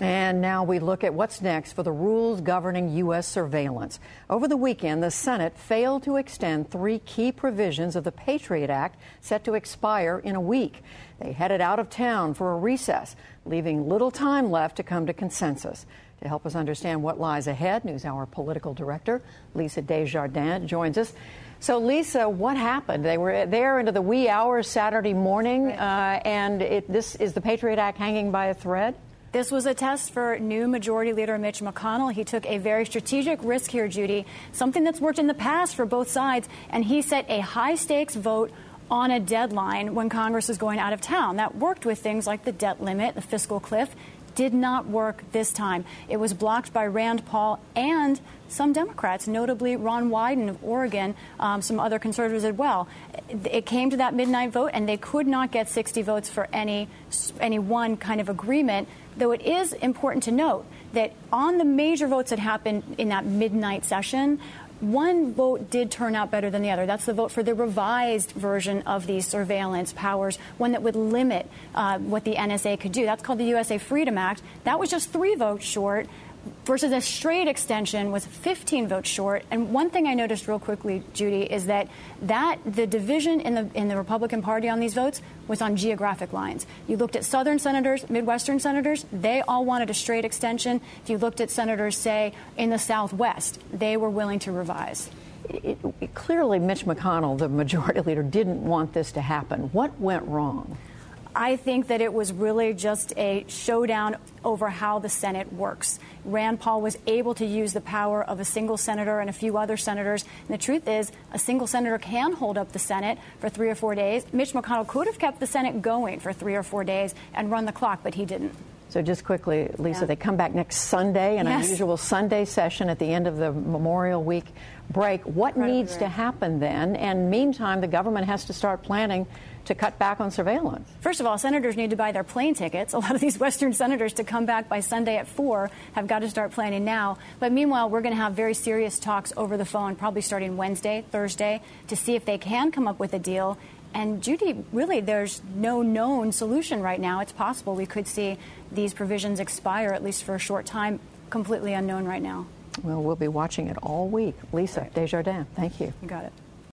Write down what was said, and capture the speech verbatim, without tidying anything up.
And now we look at what's next for the rules governing U S surveillance. Over the weekend, the Senate failed to extend three key provisions of the Patriot Act set to expire in a week. They headed out of town for a recess, leaving little time left to come to consensus. To help us understand what lies ahead, NewsHour political director Lisa Desjardins joins us. So, Lisa, what happened? They were there into the wee hours Saturday morning, right. uh, and it, this is the Patriot Act hanging by a thread? This was a test for new Majority Leader Mitch McConnell. He took a very strategic risk here, Judy, something that's worked in the past for both sides, and he set a high-stakes vote on a deadline when Congress is going out of town. That worked with things like the debt limit, the fiscal cliff. Did not work this time. It was blocked by Rand Paul and some Democrats, notably Ron Wyden of Oregon, um, some other conservatives as well. It came to that midnight vote, and they could not get sixty votes for any any one kind of agreement, though it is important to note that on the major votes that happened in that midnight session, one vote did turn out better than the other. That's the vote for the revised version of these surveillance powers, one that would limit uh, what the N S A could do. That's called the U S A Freedom Act. That was just three votes short, versus a straight extension was fifteen votes short. And one thing I noticed real quickly, Judy, is that that the division in the in the Republican Party on these votes was on geographic lines. You looked at Southern senators, Midwestern senators, they all wanted a straight extension. If you looked at senators, say, in the Southwest, they were willing to revise. It, it, clearly, Mitch McConnell, the majority leader, didn't want this to happen. What went wrong? I think that it was really just a showdown over how the Senate works. Rand Paul was able to use the power of a single senator and a few other senators. And the truth is, a single senator can hold up the Senate for three or four days. Mitch McConnell could have kept the Senate going for three or four days and run the clock, but he didn't. So just quickly, Lisa, yeah. they come back next Sunday, an yes. unusual Sunday session at the end of the Memorial Week break. What Incredibly needs right. to happen then? And meantime, the government has to start planning to cut back on surveillance. First of all, senators need to buy their plane tickets. A lot of these Western senators to come back by Sunday at four have got to start planning now. But meanwhile, we're going to have very serious talks over the phone, probably starting Wednesday, Thursday, to see if they can come up with a deal. And, Judy, really, there's no known solution right now. It's possible we could see these provisions expire, at least for a short time, completely unknown right now. Well, we'll be watching it all week. Lisa right. Desjardins, thank you. You got it.